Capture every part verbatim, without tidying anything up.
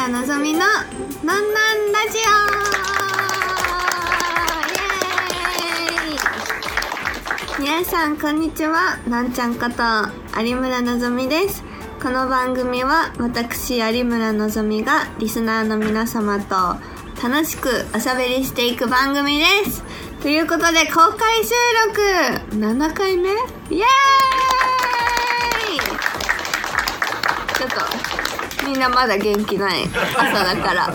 村のぞみのなんなんラジオ。イエーイ。皆さんこんにちは、なんちゃんこと有村のぞみです。この番組は私有村のぞみがリスナーの皆様と楽しくおしゃべりしていく番組です。ということで公開収録ななかいめ、イエーイ。ちょっとみんなまだ元気ない朝だから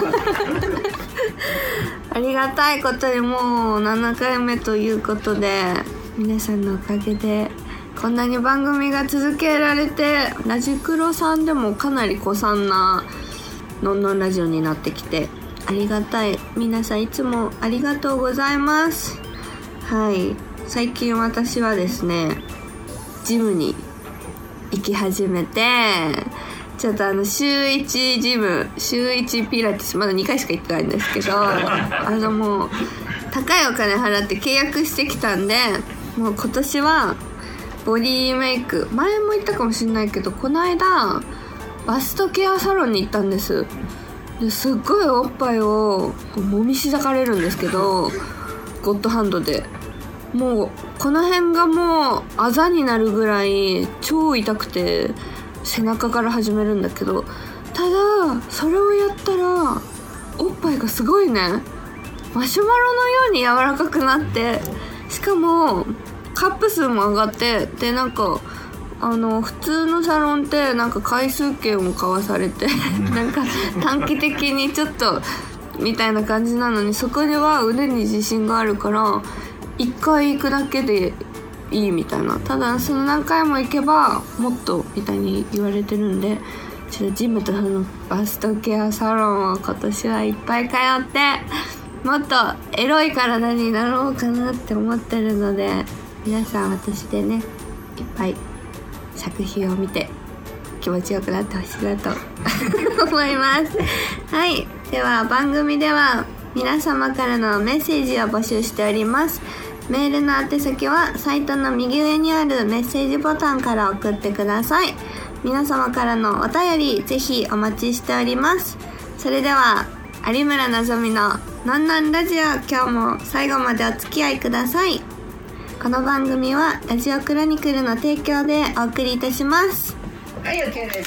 ありがたいことにもうななかいめということで、皆さんのおかげでこんなに番組が続けられて、ラジクロさんでもかなり古参なのんのんラジオになってきてありがたい。皆さんいつもありがとうございます。はい、最近私はですねジムに行き始めて、ちょっとあの週いちジム、週いちピラティス、まだにかいしか行ってないんですけどあのもう高いお金払って契約してきたんで、もう今年はボディメイク、前も言ったかもしれないけど、この間バストケアサロンに行ったんです。ですっごいおっぱいをもみしだかれるんですけど、ゴッドハンドでもうこの辺がもうあざになるぐらい超痛くて、背中から始めるんだけど、ただそれをやったらおっぱいがすごいね、マシュマロのように柔らかくなって、しかもカップ数も上がって、でなんかあの普通のサロンってなんか回数券を買わされてなんか短期的にちょっとみたいな感じなのに、そこでは腕に自信があるからいっかい行くだけでいいみたいな。ただその何回も行けばもっとみたいに言われてるんで、ちょっとジムとそのバストケアサロンを今年はいっぱい通ってもっとエロい体になろうかなって思ってるので、皆さん私でねいっぱい作品を見て気持ちよくなってほしいなと思いますはい、では番組では皆様からのメッセージを募集しております。メールの宛先はサイトの右上にあるメッセージボタンから送ってください。皆様からのお便りぜひお待ちしております。それでは有村のぞみのなんなんラジオ、今日も最後までお付き合いください。この番組はラジオクロニクルの提供でお送りいたします。 はい、OK です。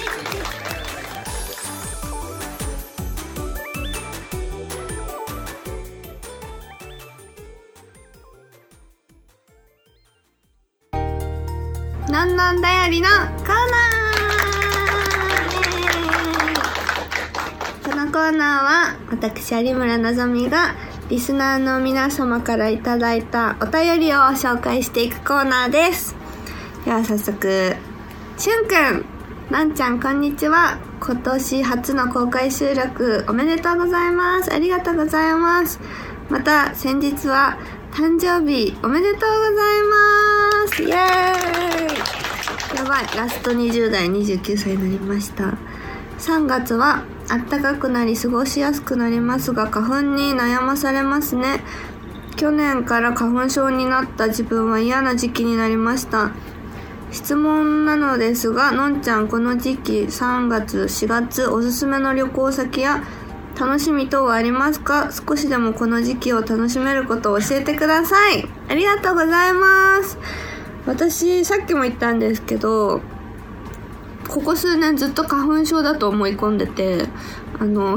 なんなんだよりのコーナー。このコーナーは私有村のぞみがリスナーの皆様からいただいたお便りを紹介していくコーナーです。では早速、しゅんくん、なんちゃんこんにちは。今年初の公開収録おめでとうございます。ありがとうございます。また先日は誕生日おめでとうございます。イエーイ。やばい、ラストにじゅう代にじゅうきゅうさいになりました。さんがつは暖かくなり過ごしやすくなりますが、花粉に悩まされますね。去年から花粉症になった自分は嫌な時期になりました。質問なのですが、のんちゃんこの時期さんがつしがつおすすめの旅行先や楽しみ等はありますか？少しでもこの時期を楽しめることを教えてください。ありがとうございます。私さっきも言ったんですけど、ここ数年ずっと花粉症だと思い込んでて、あの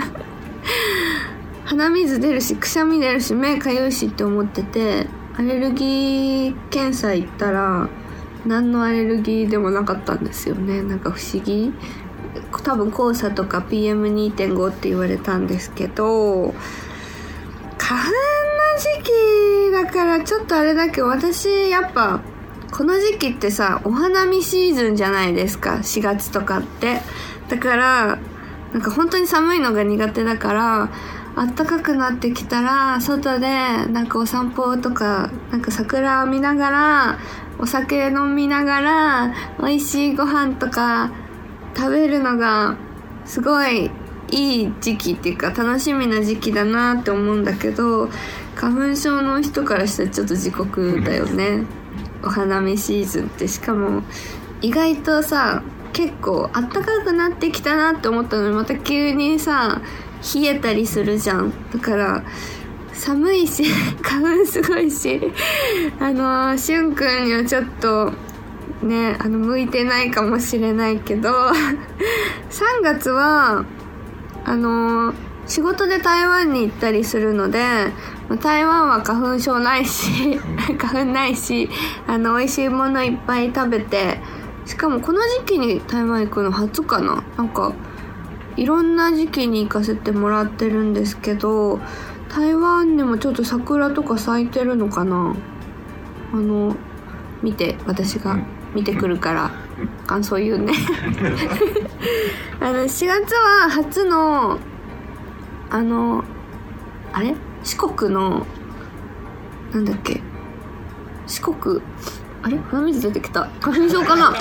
鼻水出るしくしゃみ出るし目かゆいしって思ってて、アレルギー検査行ったら何のアレルギーでもなかったんですよね。なんか不思議、多分黄砂とか ピーエムにてんご って言われたんですけど、花粉の時期だからちょっとあれだけど、私やっぱこの時期ってさ、お花見シーズンじゃないですか、しがつとかって。だからなんか本当に寒いのが苦手だから、暖かくなってきたら外でなんかお散歩とか、なんか桜を見ながらお酒飲みながら美味しいご飯とか食べるのがすごいいい時期っていうか楽しみな時期だなって思うんだけど、花粉症の人からしたらちょっと地獄だよねお花見シーズンって。しかも意外とさ、 結構あったかくなってきたなって思ったのにまた急にさ冷えたりするじゃん。だから寒いし花粉すごいしあのしゅんくんにはちょっとねあの向いてないかもしれないけどさんがつはあの仕事で台湾に行ったりするので、台湾は花粉症ないし花粉ないしあの美味しいものいっぱい食べて、しかもこの時期に台湾行くの初かな。なんかいろんな時期に行かせてもらってるんですけど、台湾でもちょっと桜とか咲いてるのかな。あの見て、私が見てくるから感想言うねあのしがつは初のあのあれ四国のなんだっけ四国あれ鼻水出てきた。花粉症かな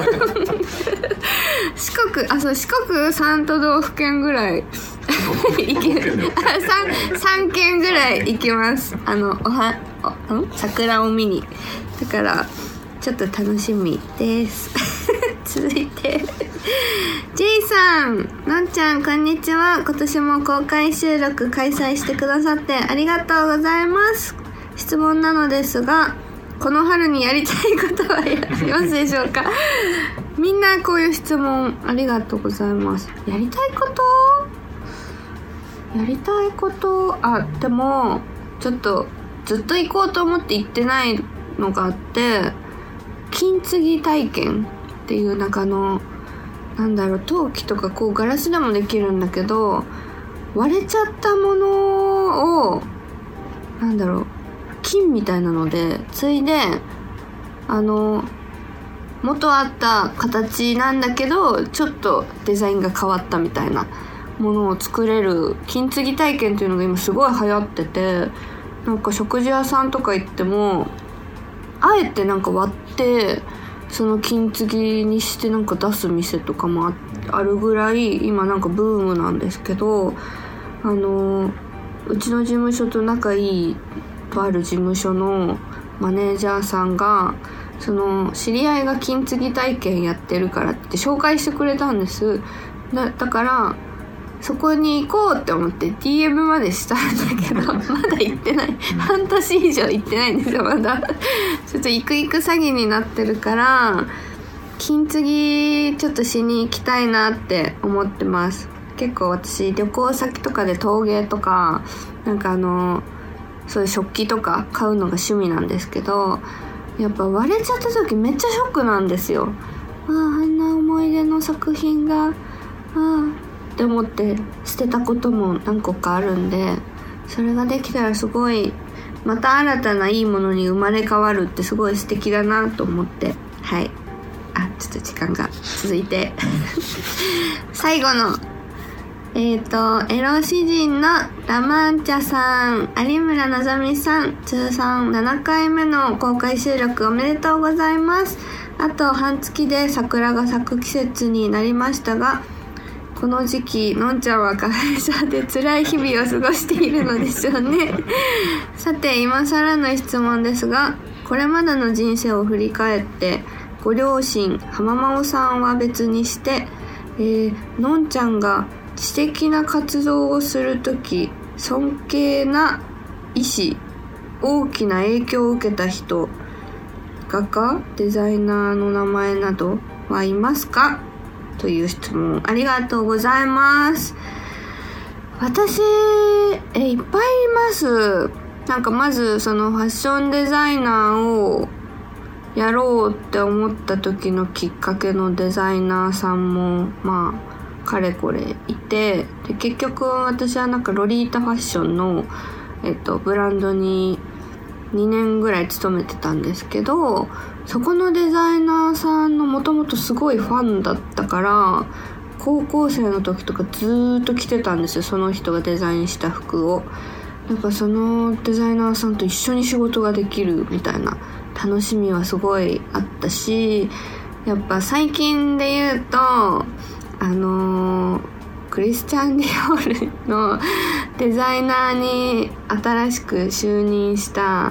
四国あそう四国三都道府県ぐらい行ける三三県ぐらい行きます。あのおはおん桜を見に。だからちょっと楽しみです続いてJ さん、のんちゃんこんにちは。今年も公開収録開催してくださってありがとうございます。質問なのですが、この春にやりたいことはやりますでしょうかみんなこういう質問ありがとうございます。やりたいことやりたいことあ、でもちょっとずっと行こうと思って行ってないのがあって、金継ぎ体験っていうなんかあのなんだろう陶器とかこうガラスでもできるんだけど、割れちゃったものをなんだろう金みたいなので継いで、あの元あった形なんだけどちょっとデザインが変わったみたいなものを作れる金継ぎ体験っていうのが今すごい流行ってて、なんか食事屋さんとか行ってもあえてなんか割ってその金継ぎにしてなんか出す店とかも あ, あるぐらい今なんかブームなんですけど、あのうちの事務所と仲いいとある事務所のマネージャーさんがその知り合いが金継ぎ体験やってるからって紹介してくれたんです。 だ, だからそこに行こうって思って ディーエム までしたんだけどまだ行ってない。半年以上行ってないんですよまだちょっと行く行く詐欺になってるから金継ぎちょっとしに行きたいなって思ってます。結構私旅行先とかで陶芸とかなんかあのそういう食器とか買うのが趣味なんですけど、やっぱ割れちゃった時めっちゃショックなんですよ。ああ、あんな思い出の作品がああって思って捨てたことも何個かあるんで、それができたらすごいまた新たないいものに生まれ変わるってすごい素敵だなと思って、はい。あ、ちょっと時間が続いて最後のえっ、ー、とエロ詩人のラマンチャさん、有村のぞみさん、通算ななかいめの公開収録おめでとうございます。あと半月で桜が咲く季節になりましたが、この時期のんちゃんは花粉症で辛い日々を過ごしているのでしょうねさて今更の質問ですが、これまでの人生を振り返ってご両親浜真央さんは別にして、えー、のんちゃんが知的な活動をするとき尊敬な意思、大きな影響を受けた人、画家、デザイナーの名前などはいますかという質問ありがとうございます。私えいっぱいいます。なんかまずそのファッションデザイナーをやろうって思った時のきっかけのデザイナーさんもまあかれこれいて、で結局私はなんかロリータファッションの、えっと、ブランドににねんぐらい勤めてたんですけど、そこのデザイナーさんのもともとすごいファンだったから高校生の時とかずーっと着てたんですよ、その人がデザインした服を。なんかそのデザイナーさんと一緒に仕事ができるみたいな楽しみはすごいあったし、やっぱ最近で言うとあのー、クリスチャン・ディオールのデザイナーに新しく就任した、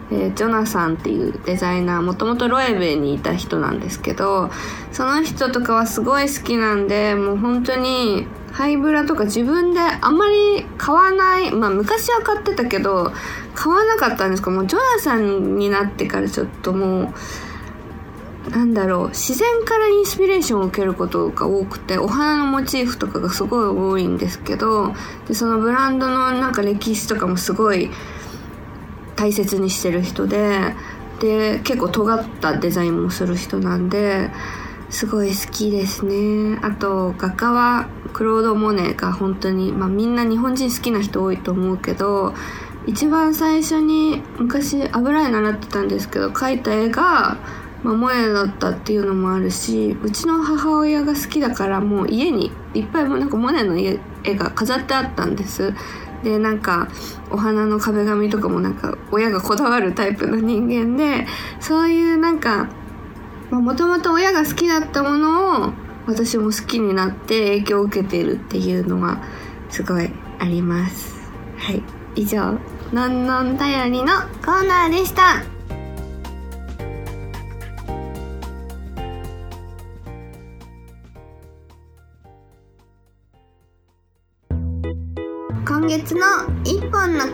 えー、ジョナサンっていうデザイナー、もともとロエベにいた人なんですけど、その人とかはすごい好きなんで、もう本当にハイブラとか自分であんまり買わない、まあ昔は買ってたけど買わなかったんですけど、もうジョナサンになってからちょっともうなんだろう、自然からインスピレーションを受けることが多くて、お花のモチーフとかがすごい多いんですけど、でそのブランドのなんか歴史とかもすごい大切にしてる人で、で結構尖ったデザインもする人なんですごい好きですね。あと画家はクロード・モネが本当に、まあ、みんな日本人好きな人多いと思うけど、一番最初に昔油絵習ってたんですけど描いた絵が、まあ、モネだったっていうのもあるし、うちの母親が好きだからもう家にいっぱいなんかモネの絵が飾ってあったんです。でなんかお花の壁紙とかもなんか親がこだわるタイプの人間で、そういうなんかもともと親が好きだったものを私も好きになって影響を受けているっていうのはすごいあります。はい、以上のんのんだよりのコーナーでした。今月の一本のコーナー、イエーイ。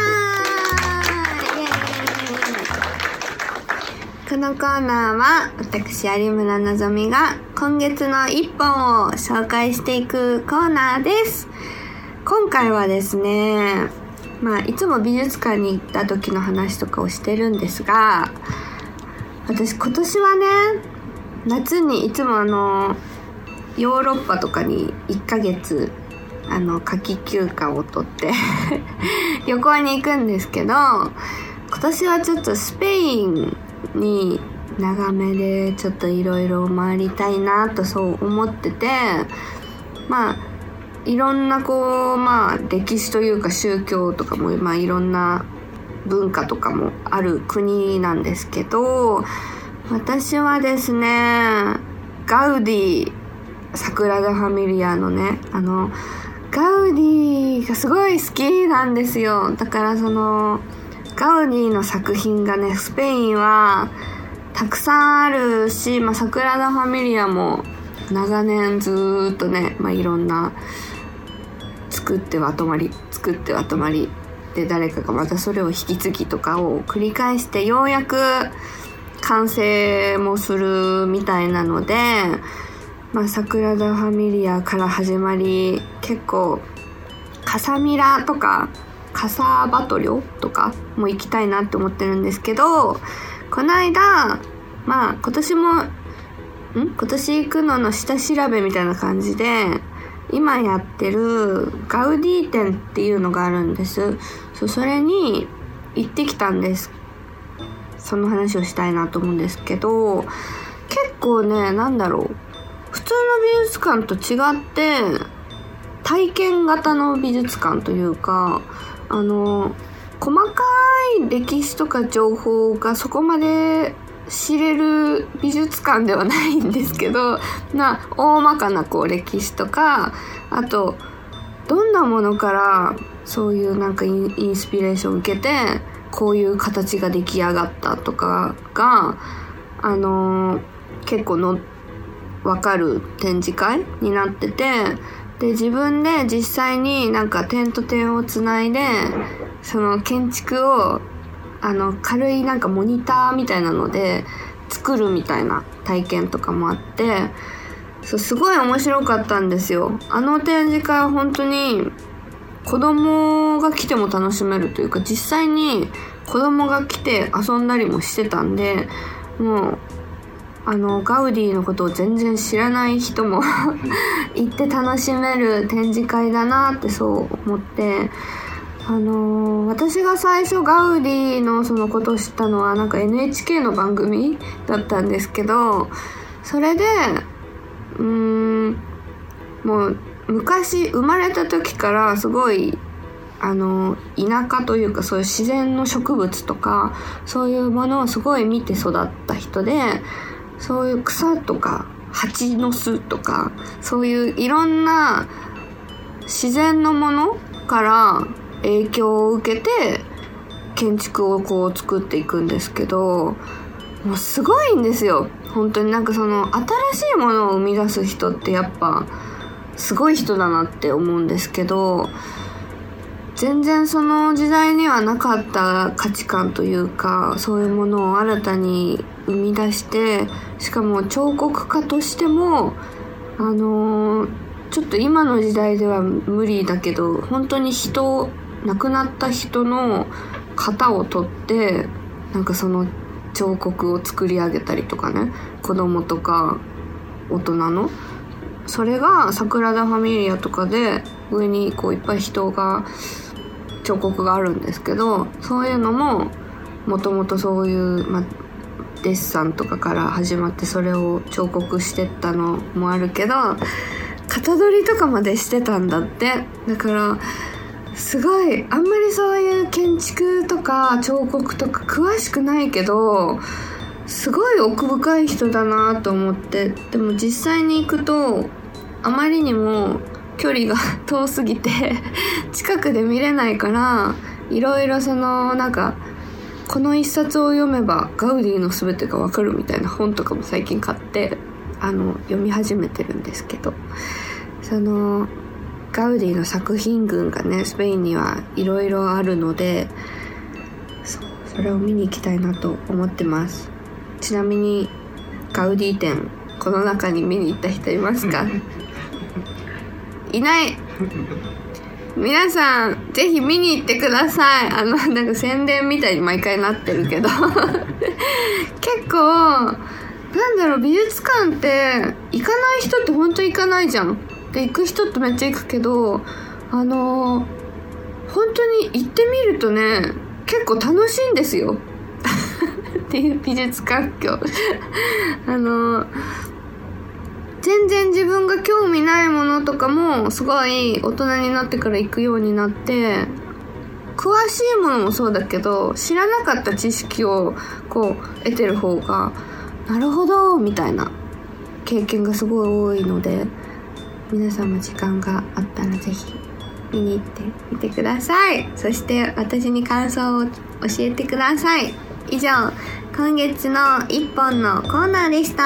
このコーナーは私有村なぞみが今月の一本を紹介していくコーナーです。今回はですね、まあいつも美術館に行った時の話とかをしてるんですが、私今年はね、夏にいつもあのヨーロッパとかにいっかげつあの夏季休暇を取って旅行に行くんですけど、今年はちょっとスペインに長めでちょっといろいろ回りたいなとそう思ってて、まあいろんなこうまあ歴史というか宗教とかもまあいろんな文化とかもある国なんですけど、私はですねガウディサグラダ・ファミリアのねあのガウディがすごい好きなんですよ。だからそのガウディの作品がねスペインはたくさんあるし、まあ、サグラダ・ファミリアも長年ずーっとね、まあ、いろんな作っては止まり作っては止まりで誰かがまたそれを引き継ぎとかを繰り返してようやく完成もするみたいなので、まあ、サグラダ・ファミリアから始まり、結構カサミラとかカサバトリョとかも行きたいなって思ってるんですけど、この間まあ今年もん今年行くのの下調べみたいな感じで今やってるガウディ展っていうのがあるんです。そ, それに行ってきたんです。その話をしたいなと思うんですけど、結構ねなんだろう、普通の美術館と違って体験型の美術館というか、あの細かい歴史とか情報がそこまで知れる美術館ではないんですけど、な大まかなこう歴史とか、あとどんなものからそういうなんかイン、インスピレーションを受けてこういう形が出来上がったとかがあの結構の分かる展示会になってて、で自分で実際になんか点と点をつないでその建築をあの軽いなんかモニターみたいなので作るみたいな体験とかもあって、そうすごい面白かったんですよ。あの展示会は本当に子供が来ても楽しめるというか、実際に子供が来て遊んだりもしてたんで、もうあのガウディのことを全然知らない人も行って楽しめる展示会だなってそう思って、あのー、私が最初ガウディのそのことを知ったのはなんか エヌエイチケー の番組だったんですけど、それでうーんもう昔生まれた時からすごいあの田舎というかそういう自然の植物とかそういうものをすごい見て育った人で、そういう草とか蜂の巣とかそういういろんな自然のものから影響を受けて建築をこう作っていくんですけど、もうすごいんですよ本当に。なんかその新しいものを生み出す人ってやっぱすごい人だなって思うんですけど、全然その時代にはなかった価値観というか、そういうものを新たに生み出して、しかも彫刻家としてもあのー、ちょっと今の時代では無理だけど、本当に人亡くなった人の型を取ってなんかその彫刻を作り上げたりとかね、子供とか大人の、それがサグラダ・ファミリアとかで上にこういっぱい人が彫刻があるんですけど、そういうのももともとそういう、ま、デッサンとかから始まってそれを彫刻してったのもあるけど、型取りとかまでしてたんだって。だからすごいあんまりそういう建築とか彫刻とか詳しくないけど、すごい奥深い人だなと思って。でも実際に行くとあまりにも距離が遠すぎて近くで見れないから、いろいろそのなんかこの一冊を読めばガウディの全てがわかるみたいな本とかも最近買ってあの読み始めてるんですけど、そのガウディの作品群がねスペインにはいろいろあるので、 そ, それを見に行きたいなと思ってます。ちなみにガウディ展この中に見に行った人いますか？いない。皆さんぜひ見に行ってください。あのなんか宣伝みたいに毎回なってるけど結構なんだろう、美術館って行かない人って本当行かないじゃん。で行く人ってめっちゃ行くけど、あの本当に行ってみるとね結構楽しいんですよっていう美術環境あの全然自分が興味ないものとかもすごい大人になってから行くようになって、詳しいものもそうだけど知らなかった知識をこう得てる方がなるほどみたいな経験がすごい多いので、皆さんも時間があったらぜひ見に行ってみてください。そして私に感想を教えてください。以上、今月の一本のコーナーでした。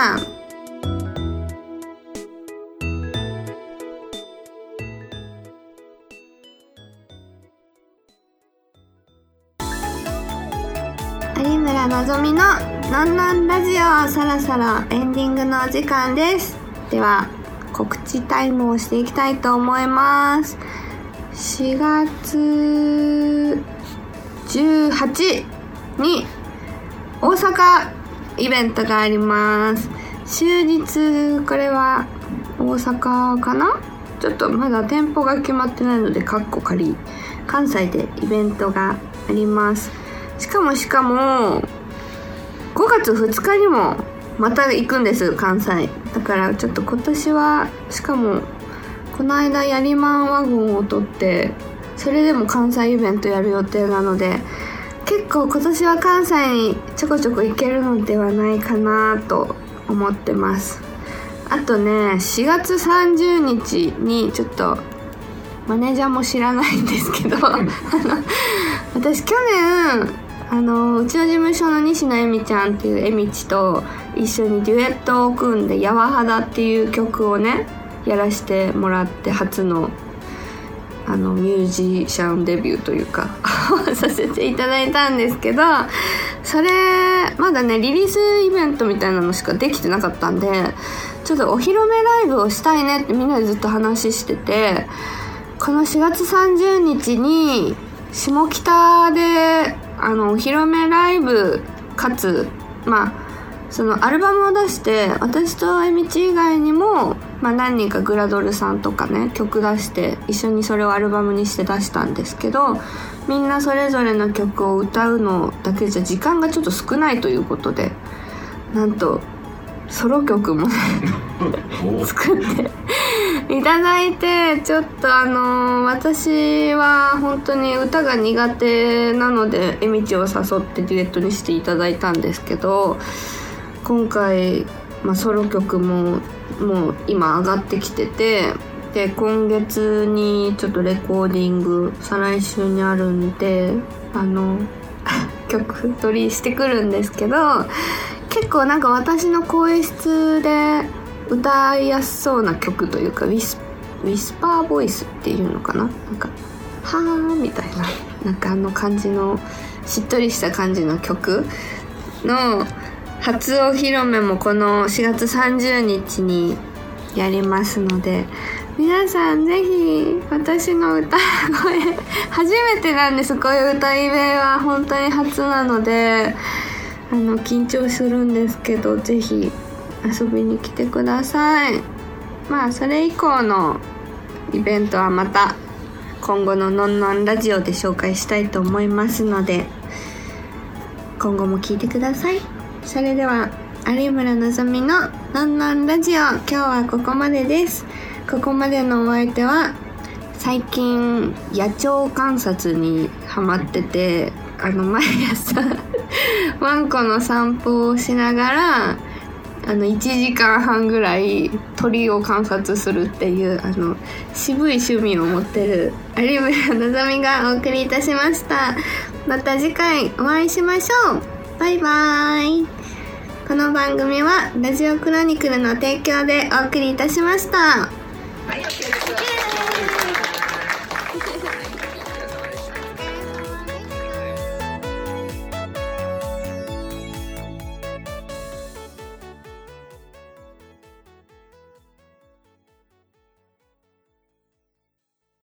有村なぞみのなんなんラジオ、そろそろエンディングのお時間です。では告知タイムをしていきたいと思います。しがつじゅうはちに大阪イベントがあります。終日これは大阪かな、ちょっとまだ店舗が決まってないのでカッコ仮、関西でイベントがあります。しかもしかもごがつふつかにもまた行くんです、関西。だからちょっと今年は、しかもこの間ヤリマンワゴンを取ってそれでも関西イベントやる予定なので、結構今年は関西にちょこちょこ行けるのではないかなと思ってます。あとね、しがつさんじゅうにちにちょっとマネージャーも知らないんですけどあの私去年あのうちの事務所の西野恵美ちゃんっていう恵美ちと一緒にデュエットを組んでやわはだっていう曲をねやらせてもらって、初のあのミュージシャンデビューというかさせていただいたんですけど、それまだねリリースイベントみたいなのしかできてなかったんで、ちょっとお披露目ライブをしたいねってみんなでずっと話してて、このしがつさんじゅうにちに下北であのお披露目ライブかつ、まあそのアルバムを出して、私とえみち以外にも、まあ、何人かグラドルさんとかね曲出して一緒にそれをアルバムにして出したんですけど、みんなそれぞれの曲を歌うのだけじゃ時間がちょっと少ないということで、なんとソロ曲もね作っていただいて、ちょっとあのー、私は本当に歌が苦手なのでえみちを誘ってデュエットにしていただいたんですけど、今回、まあ、ソロ曲ももう今上がってきてて、で今月にちょっとレコーディング再来週にあるんで、あの曲取りしてくるんですけど、結構なんか私の声質で歌いやすそうな曲というか、ウィス、ウィスパーボイスっていうのかな、なんかはーみたいな、なんかあの感じのしっとりした感じの曲の初お披露目もこのしがつさんじゅうにちにやりますので、皆さんぜひ私の歌声初めてなんです。こういう歌い部は本当に初なので、あの緊張するんですけど、ぜひ遊びに来てください。まあそれ以降のイベントはまた今後ののんのんラジオで紹介したいと思いますので、今後も聞いてください。それでは有村のぞみののんのんラジオ、今日はここまでです。ここまでのお相手は、最近野鳥観察にハマってて、あの毎朝ワンコの散歩をしながら、あのいちじかんはんぐらい鳥を観察するっていう、あの渋い趣味を持ってる有村のぞみがお送りいたしました。また次回お会いしましょう。バイバーイ。この番組はラジオクロニクルの提供でお送りいたしました。